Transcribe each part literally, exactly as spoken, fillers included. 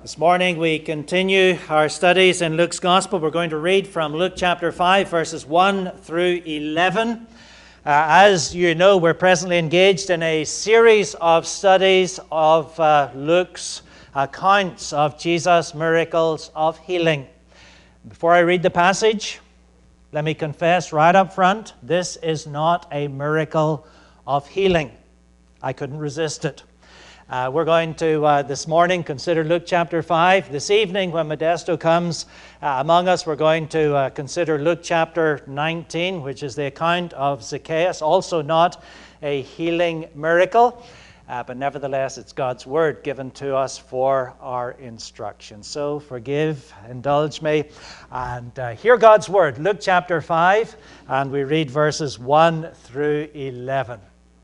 This morning we continue our studies in Luke's Gospel. We're going to read from Luke chapter five, verses one through eleven. Uh, as you know, we're presently engaged in a series of studies of uh, Luke's accounts of Jesus' miracles of healing. Before I read the passage, let me confess right up front, this is not a miracle of healing. I couldn't resist it. Uh, we're going to, uh, this morning, consider Luke chapter five. This evening, when Modesto comes uh, among us, we're going to uh, consider Luke chapter nineteen, which is the account of Zacchaeus, also not a healing miracle, uh, but nevertheless, it's God's word given to us for our instruction. So forgive, indulge me, and uh, hear God's word. Luke chapter five, and we read verses one through eleven.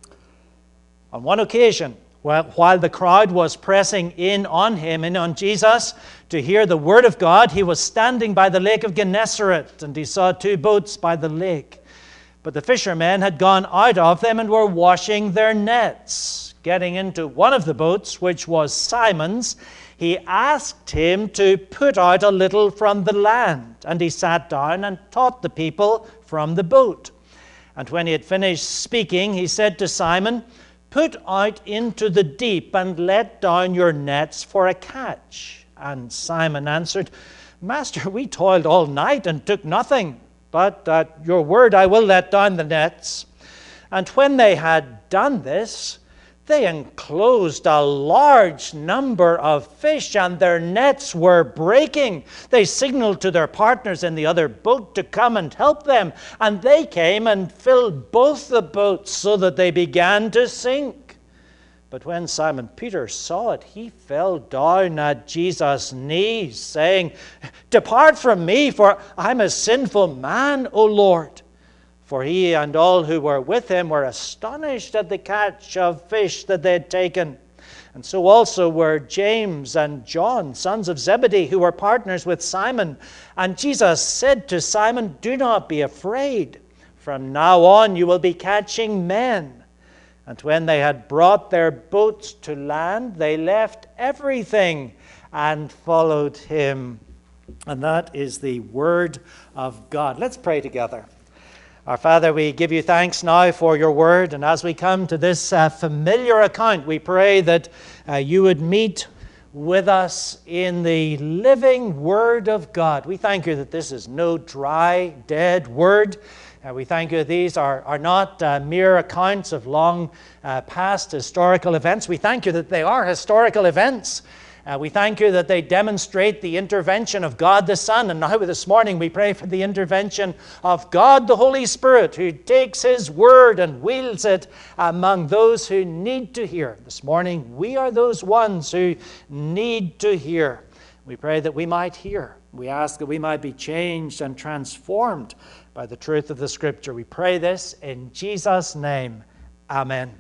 On one occasion, while the crowd was pressing in on him and on Jesus to hear the word of God, he was standing by the lake of Gennesaret, and he saw two boats by the lake. But the fishermen had gone out of them and were washing their nets. Getting into one of the boats, which was Simon's, he asked him to put out a little from the land, and he sat down and taught the people from the boat. And when he had finished speaking, he said to Simon, "Put out into the deep and let down your nets for a catch." And Simon answered, "Master, we toiled all night and took nothing, but at your word I will let down the nets." And when they had done this, they enclosed a large number of fish, and their nets were breaking. They signaled to their partners in the other boat to come and help them, and they came and filled both the boats so that they began to sink. But when Simon Peter saw it, he fell down at Jesus' knees, saying, "Depart from me, for I'm a sinful man, O Lord." For he and all who were with him were astonished at the catch of fish that they had taken. And so also were James and John, sons of Zebedee, who were partners with Simon. And Jesus said to Simon, "Do not be afraid. From now on you will be catching men." And when they had brought their boats to land, they left everything and followed him. And that is the word of God. Let's pray together. Our Father, we give you thanks now for your word, and as we come to this uh, familiar account, we pray that uh, you would meet with us in the living word of God. We thank you that this is no dry, dead word. Uh, we thank you that these are, are not uh, mere accounts of long uh, past historical events. We thank you that they are historical events. Uh, we thank you that they demonstrate the intervention of God the Son. And now this morning we pray for the intervention of God the Holy Spirit, who takes his word and wields it among those who need to hear. This morning we are those ones who need to hear. We pray that we might hear. We ask that we might be changed and transformed by the truth of the Scripture. We pray this in Jesus' name. Amen.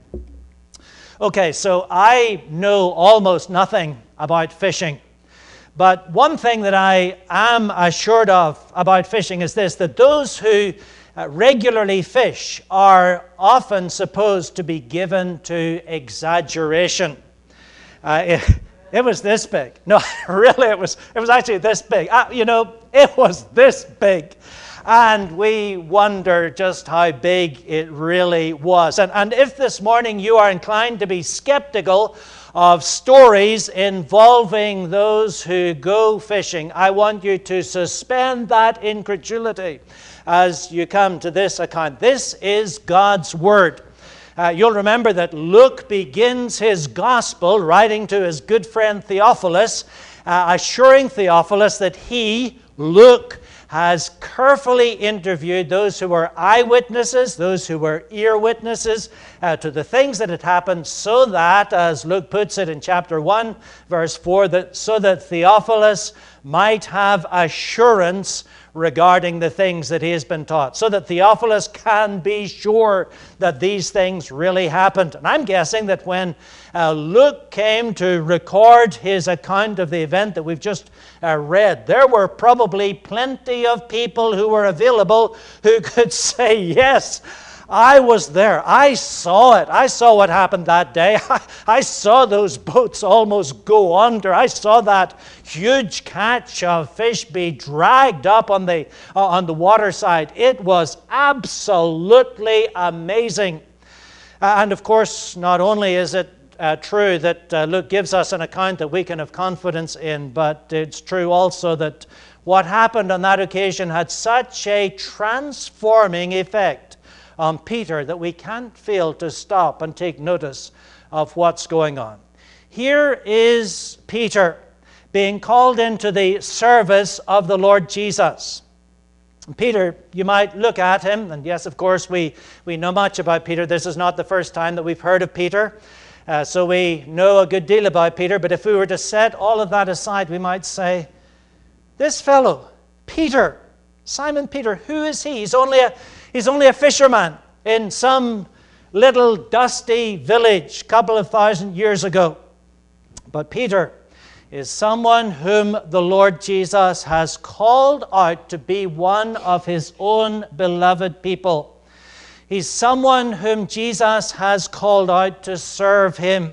Okay, so I know almost nothing about fishing. But one thing that I am assured of about fishing is this, that those who uh, regularly fish are often supposed to be given to exaggeration. Uh, it, it was this big. No, really, it was, it was actually this big. Uh, you know, it was this big. And we wonder just how big it really was. And, and if this morning you are inclined to be skeptical of stories involving those who go fishing, I want you to suspend that incredulity as you come to this account. This is God's Word. Uh, you'll remember that Luke begins his gospel writing to his good friend Theophilus, uh, assuring Theophilus that he, Luke, has carefully interviewed those who were eyewitnesses, those who were ear witnesses uh, to the things that had happened, so that, as Luke puts it in chapter one, verse four, that so that Theophilus might have assurance regarding the things that he has been taught, so that Theophilus can be sure that these things really happened. And I'm guessing that when uh, Luke came to record his account of the event that we've just uh, read, there were probably plenty of people who were available who could say, yes, I was there. I saw it. I saw what happened that day. I, I saw those boats almost go under. I saw that huge catch of fish be dragged up on the, uh, on the water side. It was absolutely amazing. Uh, and of course, not only is it uh, true that uh, Luke gives us an account that we can have confidence in, but it's true also that what happened on that occasion had such a transforming effect on Peter that we can't fail to stop and take notice of what's going on. Here is Peter being called into the service of the Lord Jesus. Peter, you might look at him, and yes, of course, we, we know much about Peter. This is not the first time that we've heard of Peter, uh, so we know a good deal about Peter. But if we were to set all of that aside, we might say, this fellow, Peter, Simon Peter, who is he? He's only a, he's only a fisherman in some little dusty village a couple of thousand years ago. But Peter is someone whom the Lord Jesus has called out to be one of his own beloved people. He's someone whom Jesus has called out to serve him.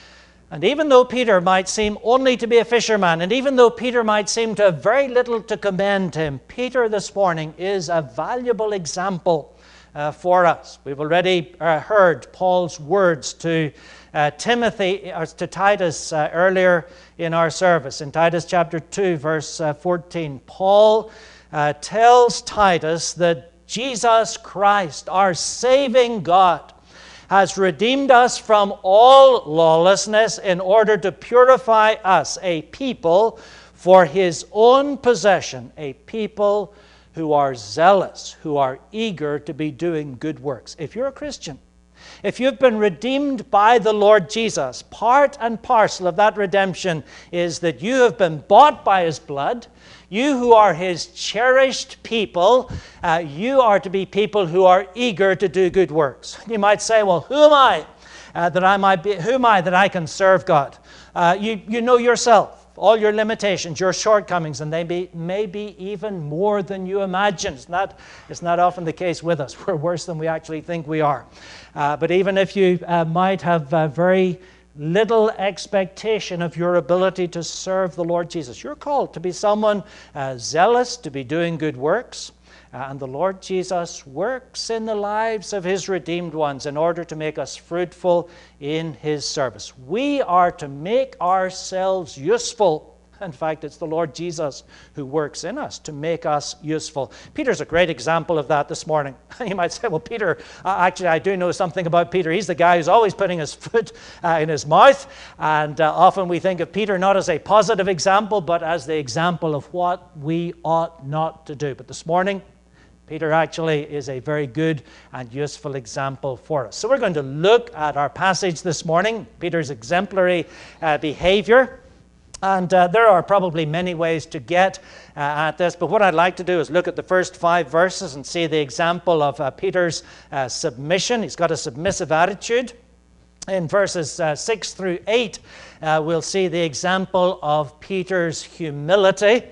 And even though Peter might seem only to be a fisherman, and even though Peter might seem to have very little to commend him, Peter this morning is a valuable example uh, for us. We've already uh, heard Paul's words to uh, Timothy, or to Titus uh, earlier in our service. In Titus chapter two, verse uh, fourteen, Paul uh, tells Titus that Jesus Christ, our saving God, has redeemed us from all lawlessness in order to purify us, a people for his own possession, a people who are zealous, who are eager to be doing good works. If you're a Christian, if you've been redeemed by the Lord Jesus, part and parcel of that redemption is that you have been bought by his blood. You who are his cherished people, uh, you are to be people who are eager to do good works. You might say, well, who am I uh, that I might be, who am I that I can serve God? Uh, you, you know yourself, all your limitations, your shortcomings, and they be, may be even more than you imagine. It's not, it's not often the case with us. We're worse than we actually think we are. Uh, but even if you uh, might have uh, very little expectation of your ability to serve the Lord Jesus, you're called to be someone uh, zealous, to be doing good works. Uh, and the Lord Jesus works in the lives of his redeemed ones in order to make us fruitful in his service. We are to make ourselves useful. In fact, it's the Lord Jesus who works in us to make us useful. Peter's a great example of that this morning. You might say, well, Peter, uh, actually, I do know something about Peter. He's the guy who's always putting his foot uh, in his mouth. And uh, often we think of Peter not as a positive example, but as the example of what we ought not to do. But this morning, Peter actually is a very good and useful example for us. So we're going to look at our passage this morning, Peter's exemplary uh, behavior. And uh, there are probably many ways to get uh, at this, but what I'd like to do is look at the first five verses and see the example of uh, Peter's uh, submission. He's got a submissive attitude. In verses uh, six through eight, uh, we'll see the example of Peter's humility.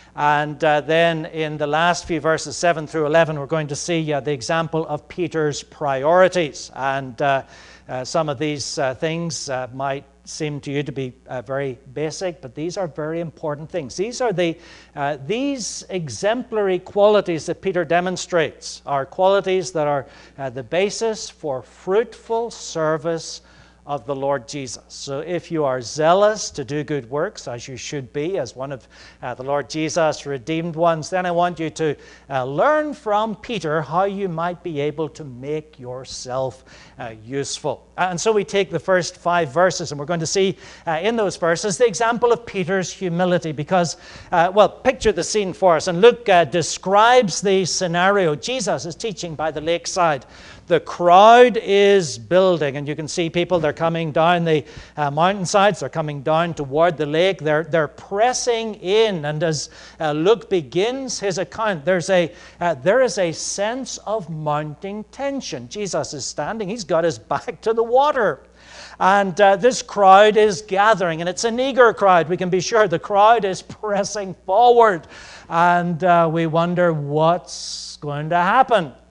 And uh, then in the last few verses, seven through eleven, we're going to see uh, the example of Peter's priorities. And uh, uh, some of these uh, things uh, might seem to you to be uh, very basic, but these are very important things. These are the uh, these exemplary qualities that Peter demonstrates are qualities that are uh, the basis for fruitful service of the Lord Jesus. So if you are zealous to do good works, as you should be, as one of uh, the Lord Jesus' redeemed ones, then I want you to uh, learn from Peter how you might be able to make yourself uh, useful. And so we take the first five verses, and we're going to see uh, in those verses the example of Peter's humility, because, uh, well, picture the scene for us. And Luke uh, describes the scenario. Jesus is teaching by the lakeside. The crowd is building, and you can see people, they're coming down the uh, mountainsides, they're coming down toward the lake, they're, they're pressing in, and as uh, Luke begins his account, there's a, uh, there is a sense of mounting tension. Jesus is standing, he's got his back to the water, and uh, this crowd is gathering, and it's an eager crowd, we can be sure. The crowd is pressing forward, and uh, we wonder what's going to happen.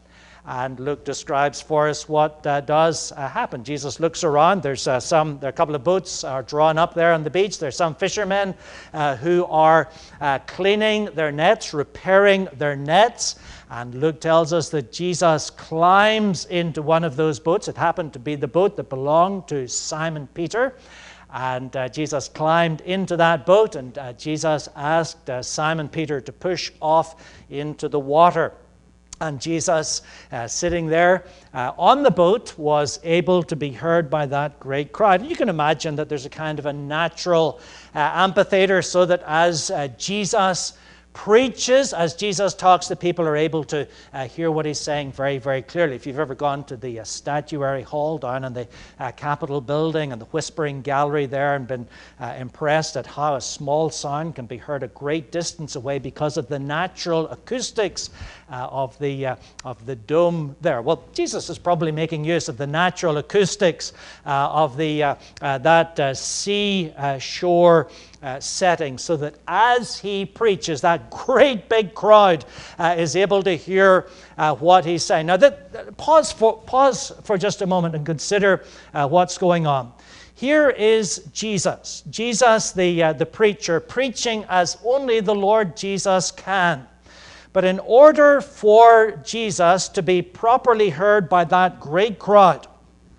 And Luke describes for us what uh, does uh, happen. Jesus looks around. There's uh, some, there are a couple of boats are drawn up there on the beach. There's some fishermen uh, who are uh, cleaning their nets, repairing their nets. And Luke tells us that Jesus climbs into one of those boats. It happened to be the boat that belonged to Simon Peter. And uh, Jesus climbed into that boat, and uh, Jesus asked uh, Simon Peter to push off into the water. And Jesus, uh, sitting there uh, on the boat, was able to be heard by that great crowd. And you can imagine that there's a kind of a natural uh, amphitheater, so that as uh, Jesus preaches, as Jesus talks, the people are able to uh, hear what he's saying very, very clearly. If you've ever gone to the uh, Statuary Hall down in the uh, Capitol building and the Whispering Gallery there and been uh, impressed at how a small sound can be heard a great distance away because of the natural acoustics uh, of the uh, of the dome there. Well, Jesus is probably making use of the natural acoustics uh, of the uh, uh, that uh, sea uh, shore Uh, setting, so that as he preaches, that great big crowd uh, is able to hear uh, what he's saying. Now, that, that, pause for pause for just a moment and consider uh, what's going on. Here is Jesus, Jesus, the uh, the preacher, preaching as only the Lord Jesus can. But in order for Jesus to be properly heard by that great crowd,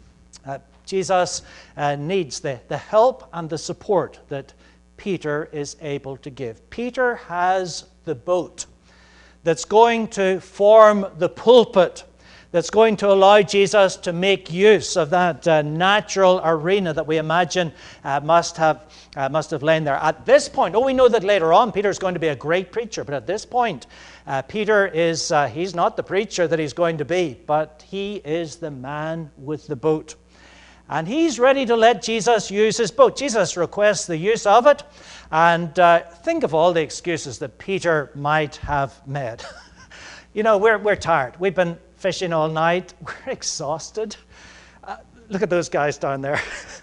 uh, Jesus uh, needs the, the help and the support that Peter is able to give. Peter has the boat that's going to form the pulpit, that's going to allow Jesus to make use of that uh, natural arena that we imagine uh, must have uh, must have lain there. At this point, oh, we know that later on Peter's going to be a great preacher, but at this point, uh, Peter is uh, he's not the preacher that he's going to be, but he is the man with the boat. And he's ready to let Jesus use his boat. Jesus requests the use of it. And uh, think of all the excuses that Peter might have made. You know, we're, we're tired. We've been fishing all night. We're exhausted. Uh, look at those guys down there.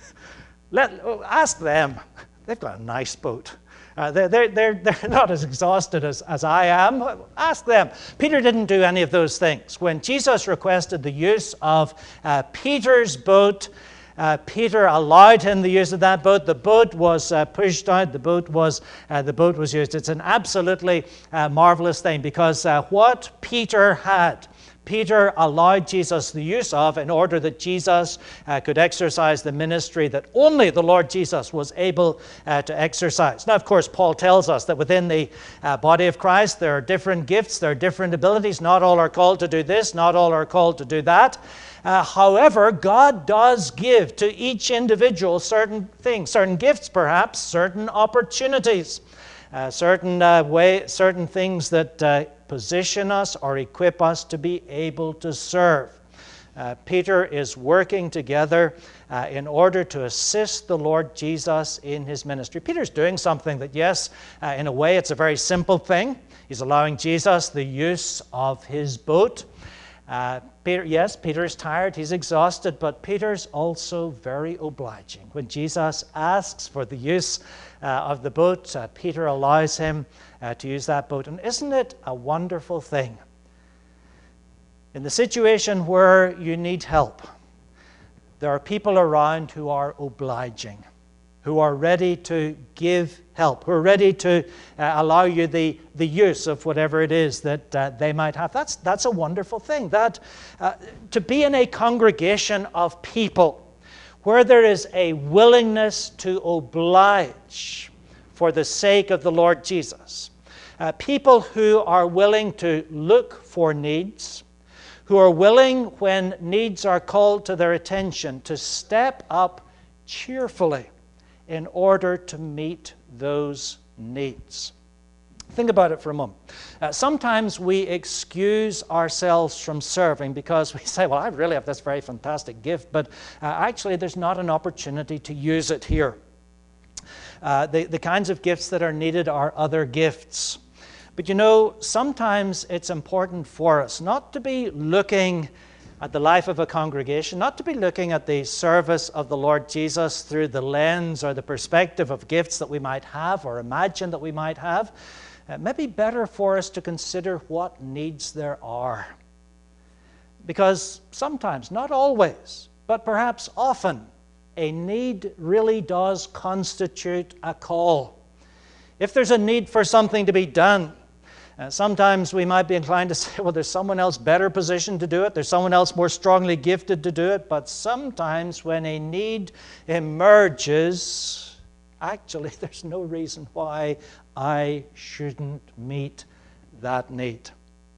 Let, ask them. They've got a nice boat. Uh, they're, they're, they're, they're not as exhausted as, as I am. Ask them. Peter didn't do any of those things. When Jesus requested the use of uh, Peter's boat, Uh, Peter allowed him the use of that boat. The boat was uh, pushed out. The boat was uh, the boat was used. It's an absolutely uh, marvelous thing, because uh, what Peter had, Peter allowed Jesus the use of in order that Jesus uh, could exercise the ministry that only the Lord Jesus was able uh, to exercise. Now, of course, Paul tells us that within the uh, body of Christ there are different gifts, there are different abilities. Not all are called to do this, not all are called to do that. Uh, however, God does give to each individual certain things, certain gifts perhaps, certain opportunities, uh, certain uh, way, certain things that uh, position us or equip us to be able to serve. Uh, Peter is working together uh, in order to assist the Lord Jesus in his ministry. Peter's doing something that, yes, uh, in a way it's a very simple thing. He's allowing Jesus the use of his boat. Uh, Peter, yes, Peter's tired, he's exhausted, but Peter's also very obliging. When Jesus asks for the use uh, of the boat, uh, Peter allows him uh, to use that boat. And isn't it a wonderful thing? In the situation where you need help, there are people around who are obliging, who are ready to give help, who are ready to uh, allow you the, the use of whatever it is that uh, they might have. That's, that's a wonderful thing. That uh, to be in a congregation of people where there is a willingness to oblige for the sake of the Lord Jesus. Uh, people who are willing to look for needs, who are willing, when needs are called to their attention, to step up cheerfully in order to meet those needs. Think about it for a moment. Uh, sometimes we excuse ourselves from serving because we say, well, I really have this very fantastic gift, but uh, actually there's not an opportunity to use it here. Uh, the, the kinds of gifts that are needed are other gifts. But you know, sometimes it's important for us not to be looking at the life of a congregation, not to be looking at the service of the Lord Jesus through the lens or the perspective of gifts that we might have or imagine that we might have. It may be better for us to consider what needs there are. Because sometimes, not always, but perhaps often, a need really does constitute a call. If there's a need for something to be done, uh, sometimes we might be inclined to say, well, there's someone else better positioned to do it. There's someone else more strongly gifted to do it. But sometimes when a need emerges, actually, there's no reason why I shouldn't meet that need.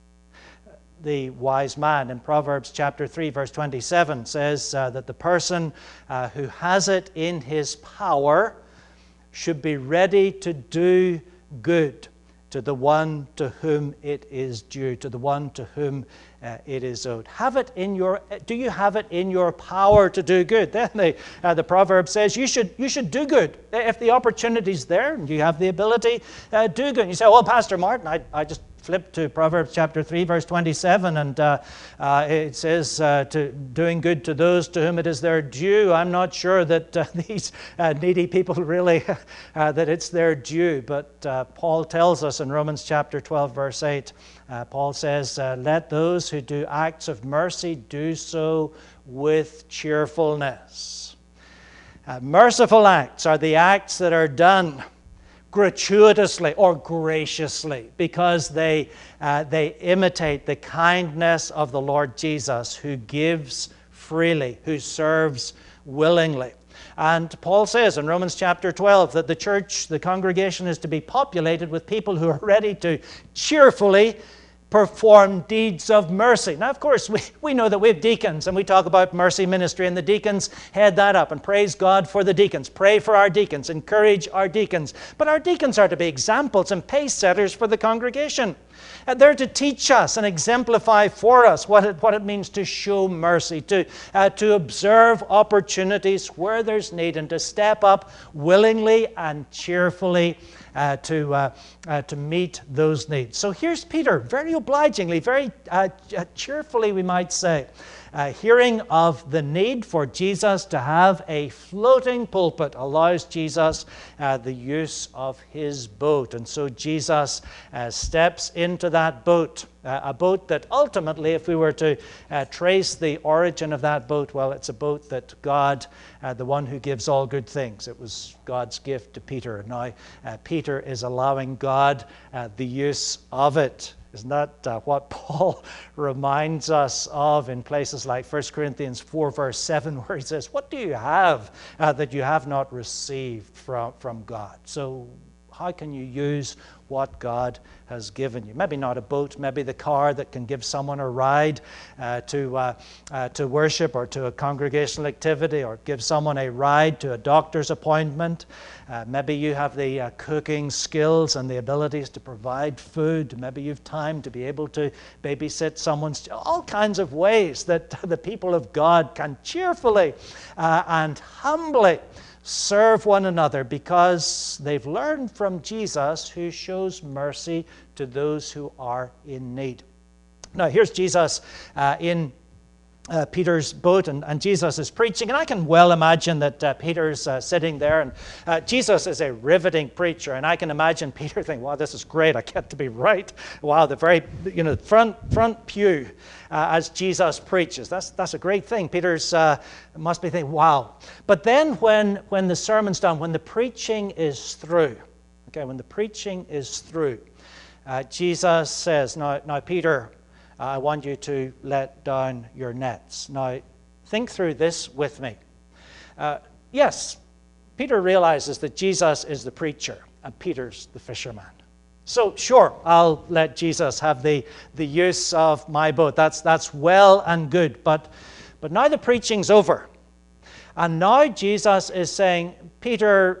The wise man in Proverbs chapter three, verse twenty-seven says uh, that the person uh, who has it in his power should be ready to do good to the one to whom it is due, to the one to whom uh, it is owed. Have it in your. Do you have it in your power to do good? Then the uh, the proverb says you should you should do good if the opportunity's there and you have the ability. Uh, do good. And you say, well, Pastor Martin, I I just flip to Proverbs chapter three, verse twenty-seven, and uh, uh, it says, uh, to doing good to those to whom it is their due. I'm not sure that uh, these uh, needy people really, uh, that it's their due, but uh, Paul tells us in Romans chapter twelve, verse eight, uh, Paul says, uh, let those who do acts of mercy do so with cheerfulness. Uh, merciful acts are the acts that are done gratuitously or graciously, because they uh, they imitate the kindness of the Lord Jesus, who gives freely, who serves willingly. And Paul says in Romans chapter twelve that the church, the congregation, is to be populated with people who are ready to cheerfully perform deeds of mercy. Now, of course, we, we know that we have deacons, and we talk about mercy ministry, and the deacons head that up, and praise God for the deacons. Pray for our deacons. Encourage our deacons. But our deacons are to be examples and pace setters for the congregation. And they're to teach us and exemplify for us what it, what it means to show mercy, to, uh, to observe opportunities where there's need, and to step up willingly and cheerfully Uh, to uh, uh, to meet those needs. So here's Peter, very obligingly, very uh, cheerfully, we might say, uh, hearing of the need for Jesus to have a floating pulpit, allows Jesus uh, the use of his boat. And so Jesus uh, steps into that boat, uh, a boat that ultimately, if we were to uh, trace the origin of that boat, well, it's a boat that God, uh, the one who gives all good things, it was God's gift to Peter. Now, uh, Peter is allowing God uh, the use of it. Isn't that uh, what Paul reminds us of in places like First Corinthians four, verse seven, where he says, what do you have uh, that you have not received from, from God? So how can you use what God has given you? Maybe not a boat, maybe the car that can give someone a ride uh, to uh, uh, to worship or to a congregational activity, or give someone a ride to a doctor's appointment. Uh, maybe you have the uh, cooking skills and the abilities to provide food. Maybe you've time to be able to babysit someone's. All kinds of ways that the people of God can cheerfully uh, and humbly serve one another, because they've learned from Jesus, who shows mercy to those who are in need. Now, here's Jesus uh, in uh, Peter's boat, and, and Jesus is preaching, and I can well imagine that uh, Peter's uh, sitting there, and uh, Jesus is a riveting preacher, and I can imagine Peter thinking, wow, this is great, I get to be right. Wow, the very, you know, front front pew uh, as Jesus preaches. That's that's a great thing. Peter's uh, must be thinking, wow. But then when, when the sermon's done, when the preaching is through, okay, when the preaching is through, uh, Jesus says, now, now Peter, I want you to let down your nets. Now, think through this with me. Uh, yes, Peter realizes that Jesus is the preacher and Peter's the fisherman. So, sure, I'll let Jesus have the, the use of my boat. That's, that's well and good. But, but now the preaching's over. And now Jesus is saying, Peter,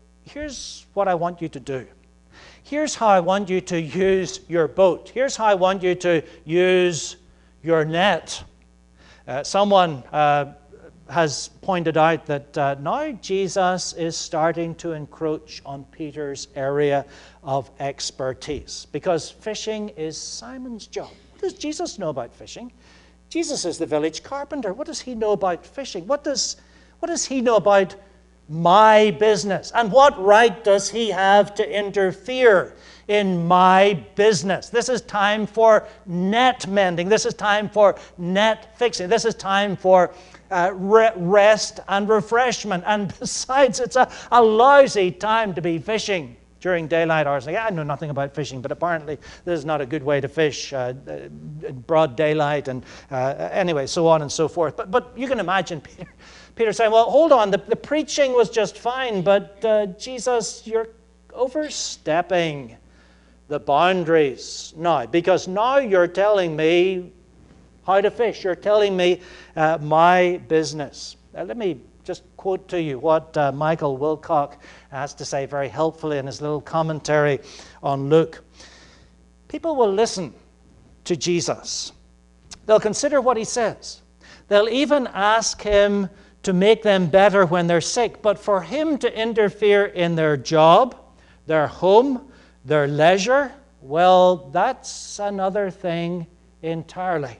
here's what I want you to do. Here's how I want you to use your boat. Here's how I want you to use your net. Uh, someone uh, has pointed out that uh, now Jesus is starting to encroach on Peter's area of expertise, because fishing is Simon's job. What does Jesus know about fishing? Jesus is the village carpenter. What does he know about fishing? What does, what does he know about my business. And what right does he have to interfere in my business? This is time for net mending. This is time for net fixing. This is time for uh, re- rest and refreshment. And besides, it's a, a lousy time to be fishing during daylight hours. Like, I know nothing about fishing, but apparently this is not a good way to fish uh, in broad daylight, and uh, anyway, so on and so forth. But but you can imagine Peter, Peter saying, well, hold on, the, the preaching was just fine, but uh, Jesus, you're overstepping the boundaries now, because now you're telling me how to fish. You're telling me uh, my business. Uh, let me just quote to you what uh, Michael Wilcock has to say very helpfully in his little commentary on Luke. People will listen to Jesus. They'll consider what he says. They'll even ask him to make them better when they're sick. But for him to interfere in their job, their home, their leisure, well, that's another thing entirely.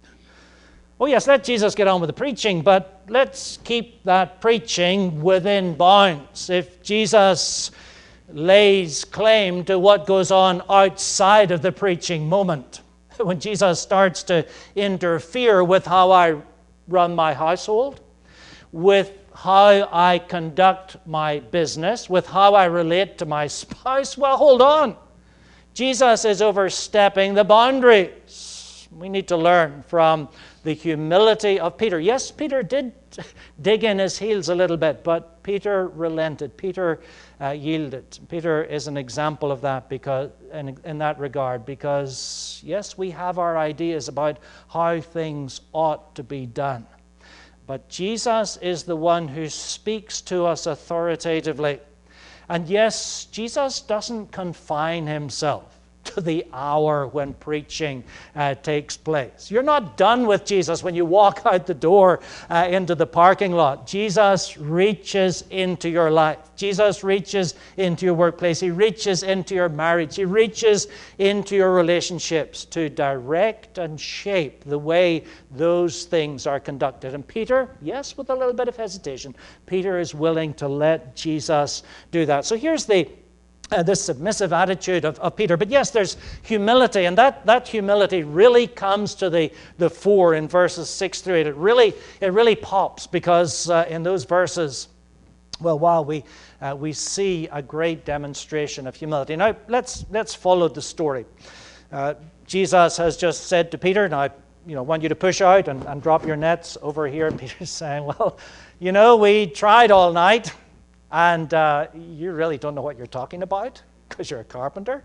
Oh yes, let Jesus get on with the preaching, but let's keep that preaching within bounds. If Jesus lays claim to what goes on outside of the preaching moment, when Jesus starts to interfere with how I run my household, with how I conduct my business, with how I relate to my spouse, well, hold on. Jesus is overstepping the boundaries. We need to learn from the humility of Peter. Yes, Peter did dig in his heels a little bit, but Peter relented. Peter uh, yielded. Peter is an example of that because, in, in that regard, because, yes, we have our ideas about how things ought to be done. But Jesus is the one who speaks to us authoritatively. And yes, Jesus doesn't confine himself to the hour when preaching uh, takes place. You're not done with Jesus when you walk out the door uh, into the parking lot. Jesus reaches into your life. Jesus reaches into your workplace. He reaches into your marriage. He reaches into your relationships to direct and shape the way those things are conducted. And Peter, yes, with a little bit of hesitation, Peter is willing to let Jesus do that. So here's the Uh, this submissive attitude of, of Peter. But yes, there's humility, and that, that humility really comes to the, the fore in verses six through eight. It really, it really pops because uh, in those verses, well, while we, uh, we see a great demonstration of humility. Now, let's, let's follow the story. Uh, Jesus has just said to Peter, now, you know, want you to push out and, and drop your nets over here. And Peter's saying, well, you know, we tried all night. And uh, you really don't know what you're talking about because you're a carpenter.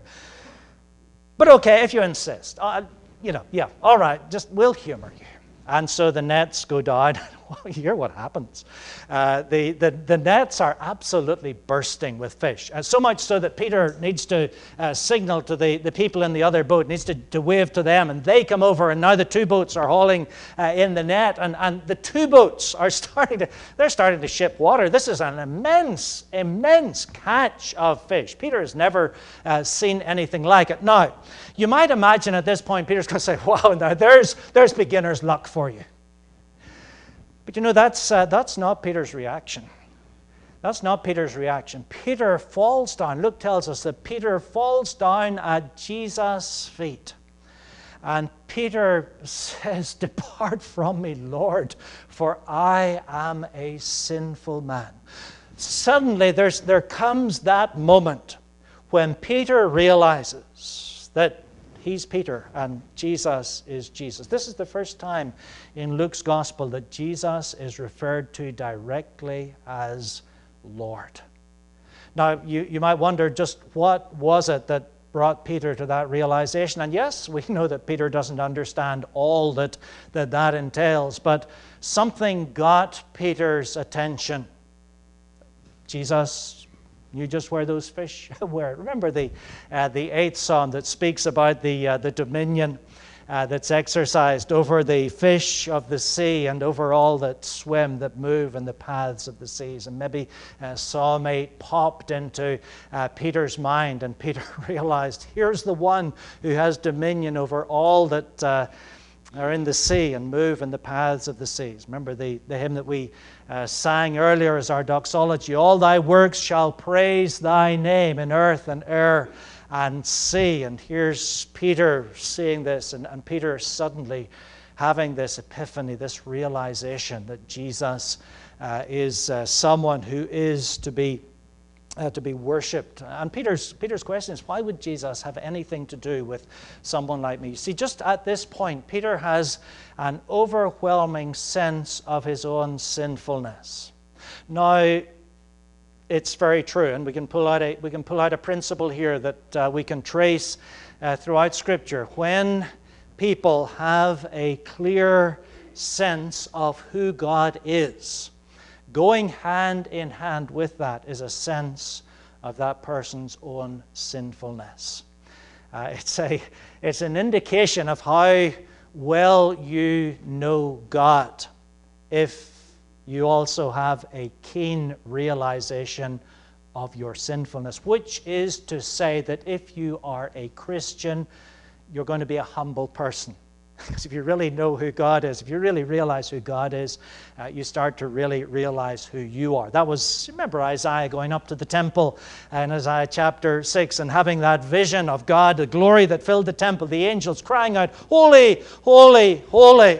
But okay, if you insist, uh, you know, yeah, all right, just we'll humor you. And so the nets go down. Well, you hear what happens. Uh, the, the, the nets are absolutely bursting with fish. Uh, so much so that Peter needs to uh, signal to the, the people in the other boat, needs to, to wave to them, and they come over, and now the two boats are hauling uh, in the net, and, and the two boats are starting to, they're starting to ship water. This is an immense, immense catch of fish. Peter has never uh, seen anything like it. Now, you might imagine at this point, Peter's going to say, wow, now there's, there's beginner's luck for you. But you know, that's, uh, that's not Peter's reaction. That's not Peter's reaction. Peter falls down. Luke tells us that Peter falls down at Jesus' feet. And Peter says, depart from me, Lord, for I am a sinful man. Suddenly there's, there comes that moment when Peter realizes that he's Peter and Jesus is Jesus. This is the first time in Luke's gospel that Jesus is referred to directly as Lord. Now, you, you might wonder just what was it that brought Peter to that realization. And yes, we know that Peter doesn't understand all that that, that entails, but something got Peter's attention. Jesus knew just where those fish were. Remember the uh, the eighth psalm that speaks about the uh, the dominion uh, that's exercised over the fish of the sea and over all that swim, that move in the paths of the seas. And maybe uh, Psalm eight popped into uh, Peter's mind, and Peter realized, here's the one who has dominion over all that uh, are in the sea and move in the paths of the seas. Remember the, the hymn that we uh, sang earlier as our doxology. All thy works shall praise thy name in earth and air and sea. And here's Peter seeing this, and, and Peter suddenly having this epiphany, this realization that Jesus uh, is uh, someone who is to be Uh, to be worshipped. And Peter's, Peter's question is, why would Jesus have anything to do with someone like me? You see, just at this point, Peter has an overwhelming sense of his own sinfulness. Now, it's very true, and we can pull out a, we can pull out a principle here that uh, we can trace uh, throughout Scripture. When people have a clear sense of who God is, going hand in hand with that is a sense of that person's own sinfulness. Uh, it's a, it's an indication of how well you know God if you also have a keen realization of your sinfulness, which is to say that if you are a Christian, you're going to be a humble person. Because if you really know who God is, if you really realize who God is, uh, you start to really realize who you are. That was, remember Isaiah going up to the temple in Isaiah chapter six and having that vision of God, the glory that filled the temple, the angels crying out, holy, holy, holy.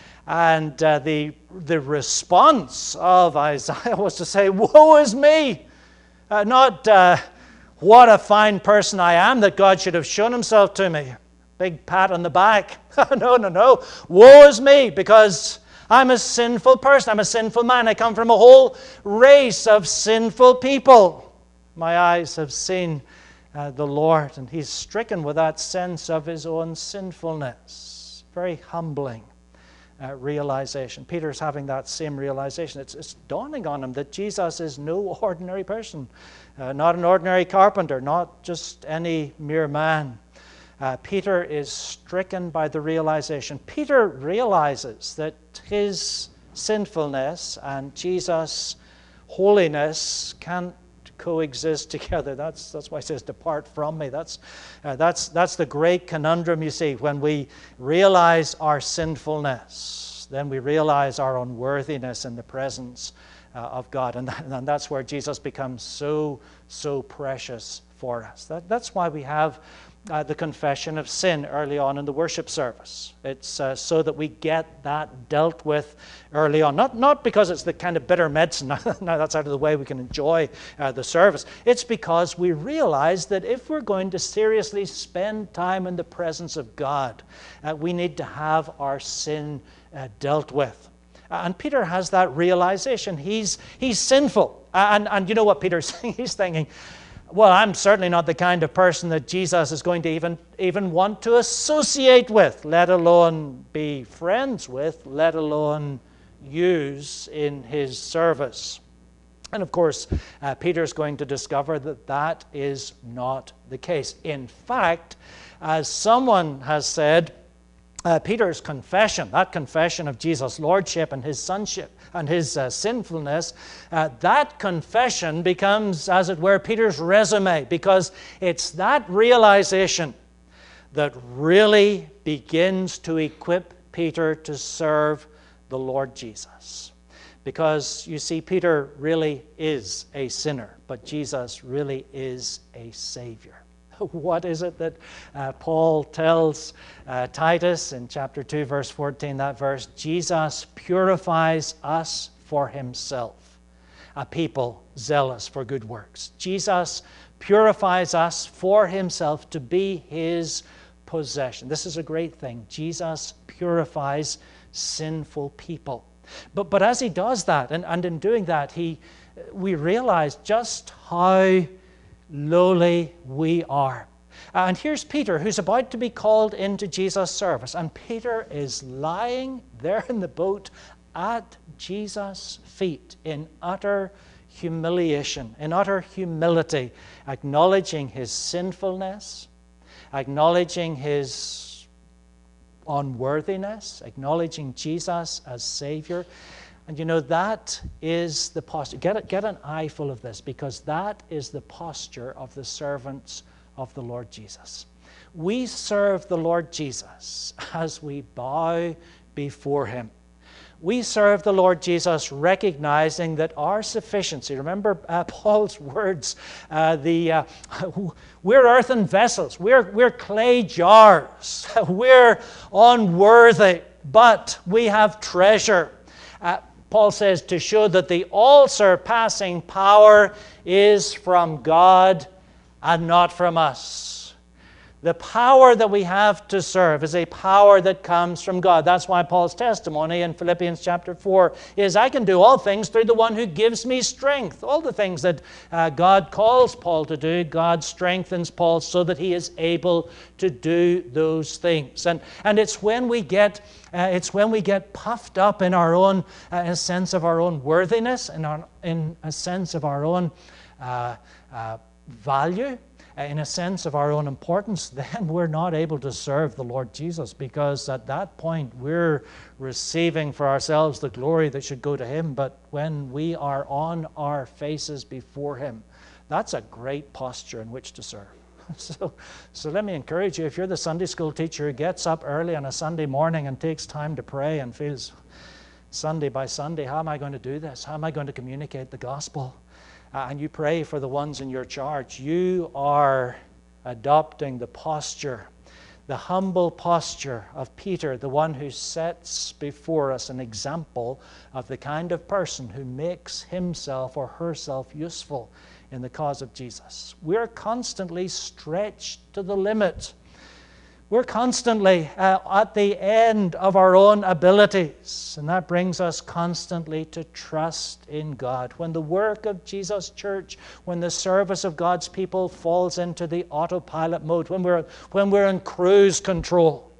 And uh, the, the response of Isaiah was to say, woe is me. Uh, not, uh, what a fine person I am that God should have shown himself to me. Big pat on the back. no, no, no. Woe is me, because I'm a sinful person. I'm a sinful man. I come from a whole race of sinful people. My eyes have seen uh, the Lord, and he's stricken with that sense of his own sinfulness. Very humbling uh, realization. Peter's having that same realization. It's, it's dawning on him that Jesus is no ordinary person, uh, not an ordinary carpenter, not just any mere man. Uh, Peter is stricken by the realization. Peter realizes that his sinfulness and Jesus' holiness can't coexist together. That's that's why he says, "Depart from me." That's uh, that's that's the great conundrum. You see, when we realize our sinfulness, then we realize our unworthiness in the presence uh, of God, and, that, and that's where Jesus becomes so so precious for us. That, that's why we have Uh, the confession of sin early on in the worship service. It's uh, so that we get that dealt with early on. Not, not because it's the kind of bitter medicine, now that's out of the way, we can enjoy uh, the service. It's because we realize that if we're going to seriously spend time in the presence of God, uh, we need to have our sin uh, dealt with. Uh, and Peter has that realization. He's, he's sinful. And, and you know what Peter's saying? He's thinking, well, I'm certainly not the kind of person that Jesus is going to even, even want to associate with, let alone be friends with, let alone use in his service. And of course, uh, Peter's going to discover that that is not the case. In fact, as someone has said, Uh, Peter's confession, that confession of Jesus' lordship and his sonship and his uh, sinfulness, uh, that confession becomes, as it were, Peter's resume, because it's that realization that really begins to equip Peter to serve the Lord Jesus. Because, you see, Peter really is a sinner, but Jesus really is a Savior. What is it that uh, Paul tells uh, Titus in chapter two, verse fourteen, that verse? Jesus purifies us for himself, a people zealous for good works. Jesus purifies us for himself to be his possession. This is a great thing. Jesus purifies sinful people. But, but as he does that, and, and in doing that, he, we realize just how lowly we are. And here's Peter, who's about to be called into Jesus' service. And Peter is lying there in the boat at Jesus' feet in utter humiliation, in utter humility, acknowledging his sinfulness, acknowledging his unworthiness, acknowledging Jesus as Savior. And you know, that is the posture. Get, a, get an eyeful of this, because that is the posture of the servants of the Lord Jesus. We serve the Lord Jesus as we bow before him. We serve the Lord Jesus recognizing that our sufficiency, remember uh, Paul's words, uh, the uh, we're earthen vessels, we're, we're clay jars, we're unworthy, but we have treasure. Uh, Paul says to show that the all-surpassing power is from God and not from us. The power that we have to serve is a power that comes from God. That's why Paul's testimony in Philippians chapter four is, I can do all things through the one who gives me strength. All the things that uh, God calls Paul to do, God strengthens Paul so that he is able to do those things. And, and it's when we get uh, it's when we get puffed up in our own uh, in a sense of our own worthiness and in, in a sense of our own uh, uh, value, in a sense of our own importance, then we're not able to serve the Lord Jesus, because at that point we're receiving for ourselves the glory that should go to him. But when we are on our faces before him, that's a great posture in which to serve. So, so let me encourage you, if you're the Sunday school teacher who gets up early on a Sunday morning and takes time to pray and feels Sunday by Sunday, how am I going to do this? How am I going to communicate the gospel? Uh, and you pray for the ones in your charge, you are adopting the posture, the humble posture of Peter, the one who sets before us an example of the kind of person who makes himself or herself useful in the cause of Jesus. We're constantly stretched to the limit. We're constantly uh, at the end of our own abilities, and that brings us constantly to trust in God. When the work of Jesus' church, when the service of God's people falls into the autopilot mode, when we're, when we're in cruise control,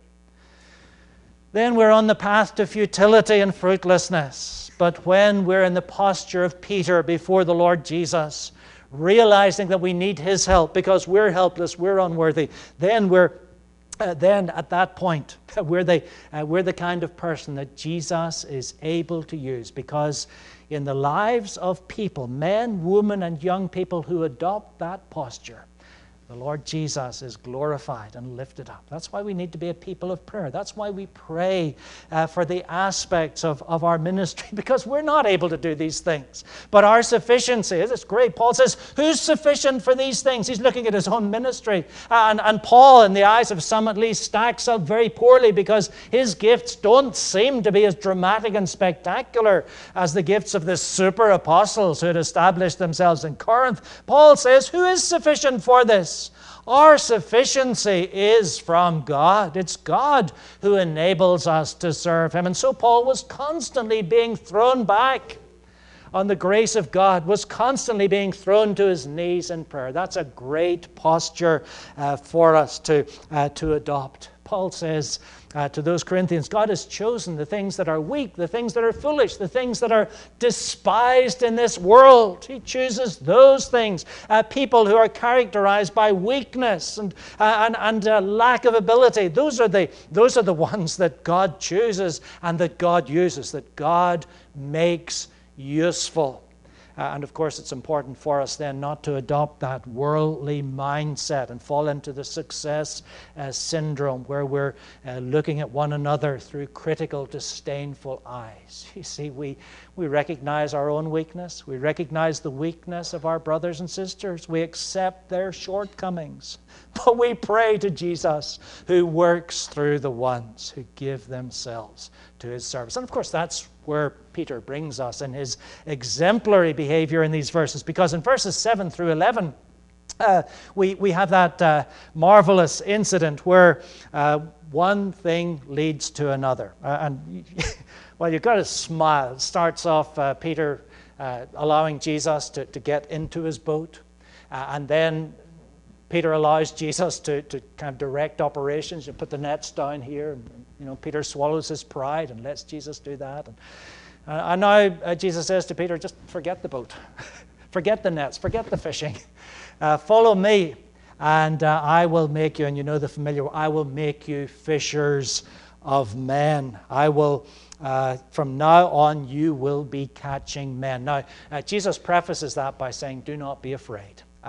then we're on the path to futility and fruitlessness. But when we're in the posture of Peter before the Lord Jesus, realizing that we need his help because we're helpless, we're unworthy, then we're Uh, then at that point, we're the, uh, we're the kind of person that Jesus is able to use, because in the lives of people, men, women, and young people who adopt that posture, the Lord Jesus is glorified and lifted up. That's why we need to be a people of prayer. That's why we pray uh, for the aspects of, of our ministry, because we're not able to do these things. But our sufficiency, it's great. Paul says, who's sufficient for these things? He's looking at his own ministry. And, and Paul, in the eyes of some at least, stacks up very poorly, because his gifts don't seem to be as dramatic and spectacular as the gifts of the super apostles who had established themselves in Corinth. Paul says, who is sufficient for this? Our sufficiency is from God. It's God who enables us to serve him. And so Paul was constantly being thrown back on the grace of God, was constantly being thrown to his knees in prayer. That's a great posture uh, for us to, uh, to adopt. Paul says uh, to those Corinthians, God has chosen the things that are weak, the things that are foolish, the things that are despised in this world. He chooses those things, uh, people who are characterized by weakness and, uh, and, and uh, lack of ability. Those are, the, those are the ones that God chooses and that God uses, that God makes useful. Uh, and of course, it's important for us then not to adopt that worldly mindset and fall into the success uh, syndrome, where we're uh, looking at one another through critical, disdainful eyes. You see, we, we recognize our own weakness. We recognize the weakness of our brothers and sisters. We accept their shortcomings. But we pray to Jesus, who works through the ones who give themselves to his service. And of course, that's where Peter brings us in his exemplary behavior in these verses, because in verses seven through eleven, uh, we, we have that uh, marvelous incident where uh, one thing leads to another. Uh, and, well, you've got to smile. It starts off uh, Peter uh, allowing Jesus to, to get into his boat, uh, and then Peter allows Jesus to, to kind of direct operations. You put the nets down here, and you know Peter swallows his pride and lets Jesus do that. And, uh, and now uh, Jesus says to Peter, just forget the boat, forget the nets, forget the fishing, uh, follow me, and uh, I will make you. And you know the familiar, I will make you fishers of men. I will. Uh, from now on, you will be catching men. Now, uh, Jesus prefaces that by saying, do not be afraid. And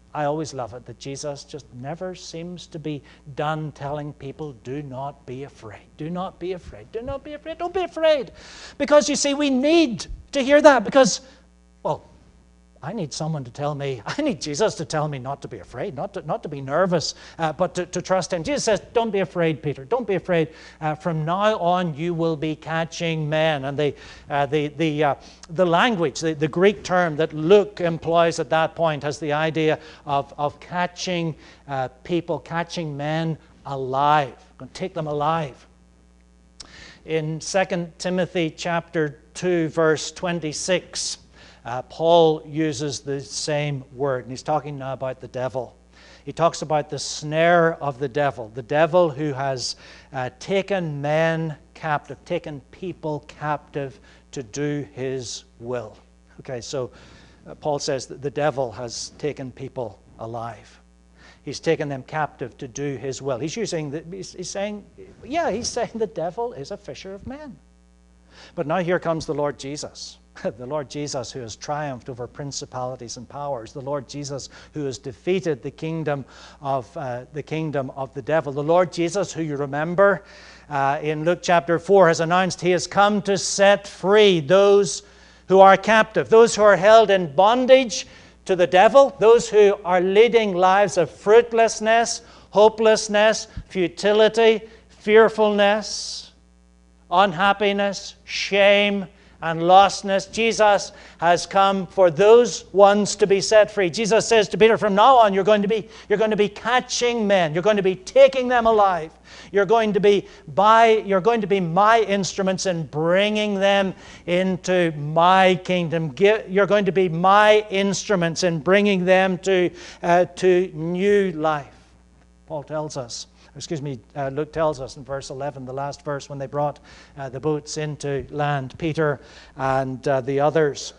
I always love it that Jesus just never seems to be done telling people, do not be afraid. Do not be afraid. Do not be afraid. Don't be afraid. Because you see, we need to hear that because, well, I need someone to tell me, I need Jesus to tell me not to be afraid, not to, not to be nervous, uh, but to, to trust him. Jesus says, don't be afraid, Peter. Don't be afraid. Uh, from now on, you will be catching men. And the, uh, the, the, uh, the language, the, the Greek term that Luke employs at that point has the idea of, of catching uh, people, catching men alive. Going to take them alive. In Second Timothy chapter two, verse twenty-six, Uh, Paul uses the same word, and he's talking now about the devil. He talks about the snare of the devil, the devil who has uh, taken men captive, taken people captive to do his will. Okay, so uh, Paul says that the devil has taken people alive. He's taken them captive to do his will. He's using, the, he's, he's saying, yeah, he's saying the devil is a fisher of men. But now here comes the Lord Jesus. The Lord Jesus who has triumphed over principalities and powers. The Lord Jesus who has defeated the kingdom of uh, the kingdom of the devil. The Lord Jesus who, you remember, uh, in Luke chapter four has announced he has come to set free those who are captive, those who are held in bondage to the devil, those who are leading lives of fruitlessness, hopelessness, futility, fearfulness, unhappiness, shame, and lostness. Jesus has come for those ones to be set free. Jesus says to Peter, from now on you're going to be you're going to be catching men. You're going to be taking them alive. You're going to be by you're going to be my instruments in bringing them into my kingdom. You're going to be my instruments in bringing them to uh, to new life. Paul tells us. Excuse me, uh, Luke tells us in verse eleven, the last verse, when they brought uh, the boats into land, Peter and uh, the others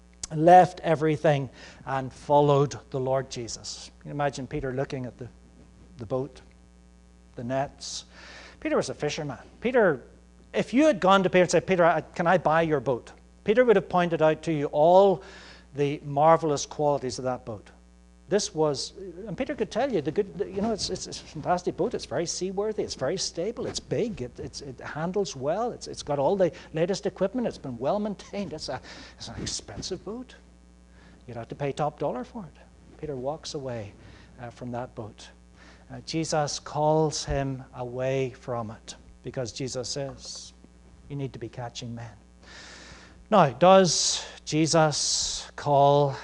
left everything and followed the Lord Jesus. You can imagine Peter looking at the, the boat, the nets. Peter was a fisherman. Peter, if you had gone to Peter and said, Peter, can I buy your boat? Peter would have pointed out to you all the marvelous qualities of that boat. This was, and Peter could tell you, the good, you know, it's, it's, it's a fantastic boat. It's very seaworthy. It's very stable. It's big. It, it's, it handles well. It's, it's got all the latest equipment. It's been well maintained. It's, a, it's an expensive boat. You'd have to pay top dollar for it. Peter walks away uh, from that boat. Uh, Jesus calls him away from it because Jesus says, you need to be catching men. Now, does Jesus call...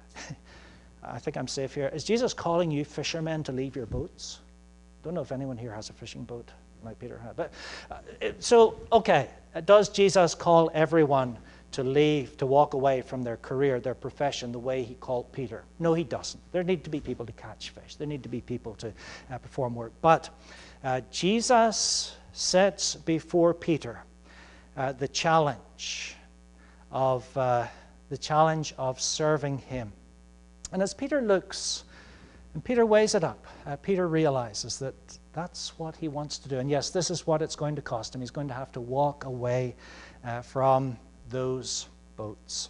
I think I'm safe here. Is Jesus calling you fishermen to leave your boats? Don't know if anyone here has a fishing boat, like Peter had. But uh, so, okay, does Jesus call everyone to leave, to walk away from their career, their profession, the way he called Peter? No, he doesn't. There need to be people to catch fish. There need to be people to uh, perform work. But uh, Jesus sets before Peter uh, the challenge of uh, the challenge of serving him. And as Peter looks, and Peter weighs it up, uh, Peter realizes that that's what he wants to do. And yes, this is what it's going to cost him. He's going to have to walk away uh, from those boats.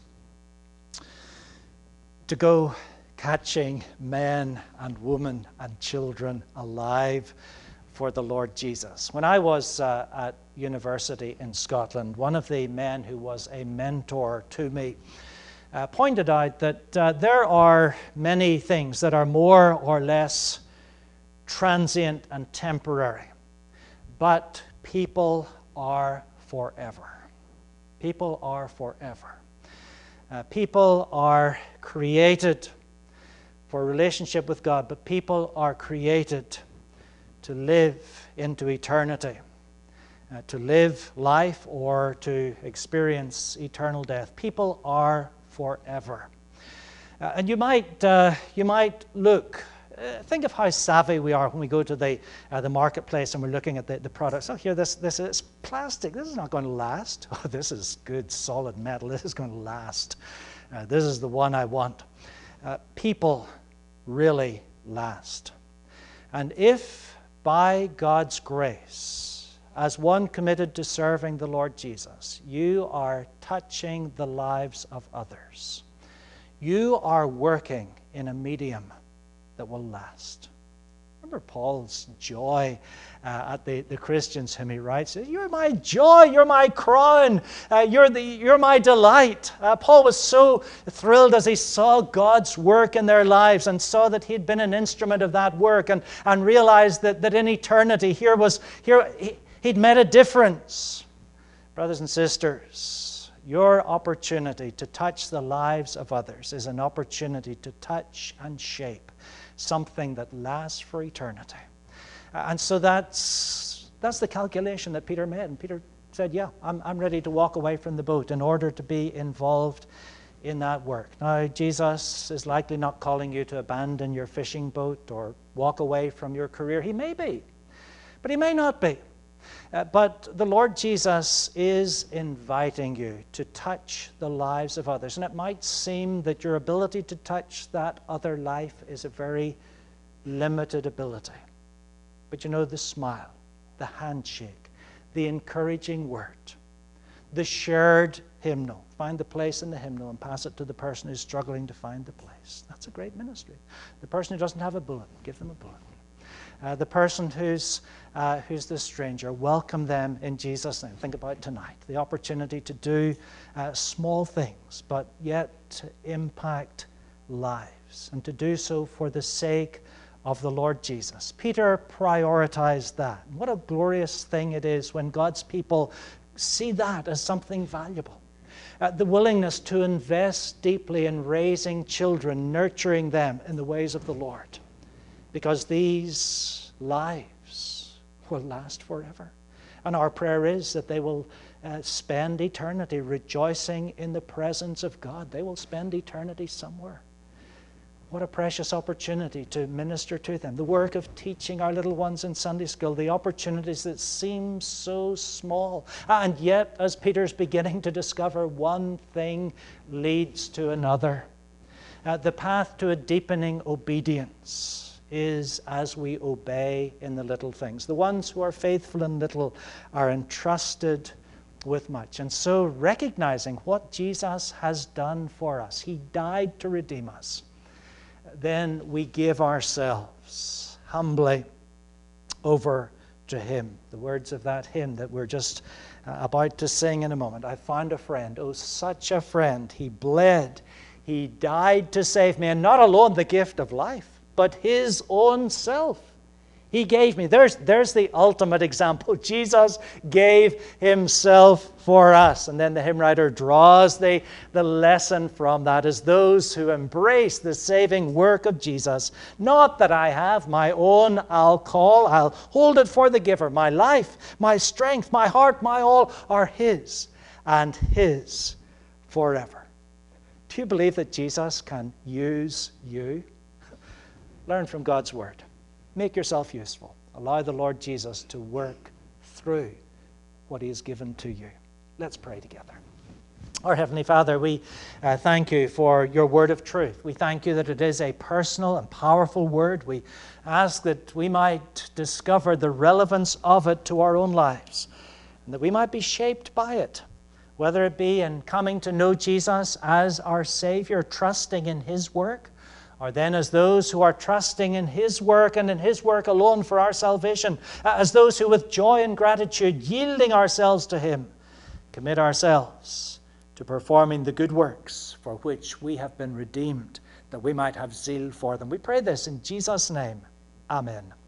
To go catching men and women and children alive for the Lord Jesus. When I was uh, at university in Scotland, one of the men who was a mentor to me Uh, pointed out that uh, there are many things that are more or less transient and temporary, but people are forever. People are forever. Uh, people are created for relationship with God, but people are created to live into eternity, uh, to live life or to experience eternal death. People are forever. Uh, and you might uh, you might look, uh, think of how savvy we are when we go to the uh, the marketplace and we're looking at the, the products. Oh, here, this this is plastic. This is not going to last. Oh, this is good solid metal. This is going to last. Uh, this is the one I want. Uh, people really last. And if by God's grace, as one committed to serving the Lord Jesus, you are touching the lives of others, you are working in a medium that will last. Remember Paul's joy uh, at the, the Christians whom he writes. You're my joy, you're my crown, uh, you're, the, you're my delight. Uh, Paul was so thrilled as he saw God's work in their lives and saw that he'd been an instrument of that work, and, and realized that, that in eternity here was here he, he'd made a difference. Brothers and sisters, your opportunity to touch the lives of others is an opportunity to touch and shape something that lasts for eternity. And so that's that's the calculation that Peter made. And Peter said, yeah, I'm, I'm ready to walk away from the boat in order to be involved in that work. Now, Jesus is likely not calling you to abandon your fishing boat or walk away from your career. He may be, but he may not be. Uh, but the Lord Jesus is inviting you to touch the lives of others. And it might seem that your ability to touch that other life is a very limited ability. But you know, the smile, the handshake, the encouraging word, the shared hymnal. Find the place in the hymnal and pass it to the person who's struggling to find the place. That's a great ministry. The person who doesn't have a bulletin, give them a bulletin. Uh, the person who's uh, who's the stranger, welcome them in Jesus' name. Think about tonight, the opportunity to do uh, small things, but yet to impact lives, and to do so for the sake of the Lord Jesus. Peter prioritized that. What a glorious thing it is when God's people see that as something valuable. Uh, the willingness to invest deeply in raising children, nurturing them in the ways of the Lord. Because these lives will last forever. And our prayer is that they will uh, spend eternity rejoicing in the presence of God. They will spend eternity somewhere. What a precious opportunity to minister to them. The work of teaching our little ones in Sunday school, the opportunities that seem so small. And yet, as Peter's beginning to discover, one thing leads to another. Uh, the path to a deepening obedience is as we obey in the little things. The ones who are faithful in little are entrusted with much. And so recognizing what Jesus has done for us, he died to redeem us, then we give ourselves humbly over to him. The words of that hymn that we're just uh, about to sing in a moment. I found a friend, oh such a friend, he bled, he died to save me, and not alone the gift of life, but his own self he gave me. There's, there's the ultimate example. Jesus gave himself for us. And then the hymn writer draws the, the lesson from that as those who embrace the saving work of Jesus. Not that I have my own, I'll call, I'll hold it for the giver. My life, my strength, my heart, my all are his, and his forever. Do you believe that Jesus can use you? Learn from God's word. Make yourself useful. Allow the Lord Jesus to work through what he has given to you. Let's pray together. Our Heavenly Father, we uh, thank you for your word of truth. We thank you that it is a personal and powerful word. We ask that we might discover the relevance of it to our own lives, and that we might be shaped by it, whether it be in coming to know Jesus as our Savior, trusting in his work, or then as those who are trusting in his work and in his work alone for our salvation, as those who with joy and gratitude, yielding ourselves to him, commit ourselves to performing the good works for which we have been redeemed, that we might have zeal for them. We pray this in Jesus' name. Amen.